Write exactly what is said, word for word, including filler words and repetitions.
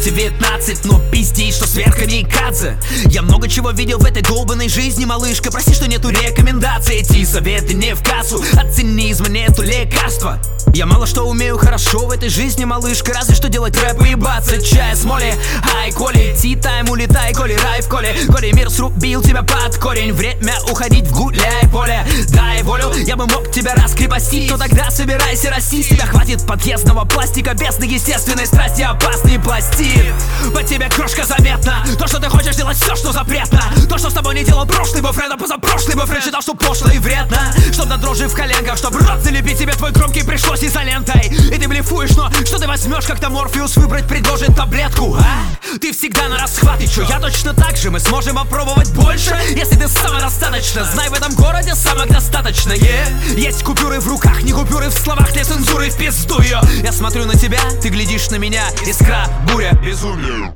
девятнадцать, но пиздей, что сверхкамикадзе. Я много чего видел в этой долбанной жизни, малышка. Прости, что нету рекомендаций, эти советы не в кассу. От цинизма нету лекарства. Я мало что умею хорошо в этой жизни, малышка. Разве что делать рэп и ебаться чай с моли. Ай, Коли, ти-тайм, улетай, Коли, рай в Коле. Коли, мир срубил тебя под корень. Время уходить в гуляй поле. Дай волю, я бы мог тебя раскрепостить, но тогда собирайся расти. С тебя хватит подъездного пластика без естественной страсти, опасный пластик. По тебе крошка заметна. То, что ты хочешь делать, все, что запретно. То, что с тобой не делал прошлый бойфренд, а позапрошлый бойфренд считал, что пошло и вредно. Чтоб до дрожи в коленках, чтоб рот залепить тебе твой громкий пришлось изолентой. И ты блефуешь, но что ты возьмешь, как-то Морфеус выбрать предложит таблетку, а? Ты всегда на расхват, и чё? Я точно так же, мы сможем попробовать больше, если ты самодостаточно. Знай, в этом городе самых достаточно, yeah. Есть купюры в руках, не купюры в словах, для цензуры в пизду ее. Я смотрю на тебя, ты глядишь на меня, искра, буря, безумие.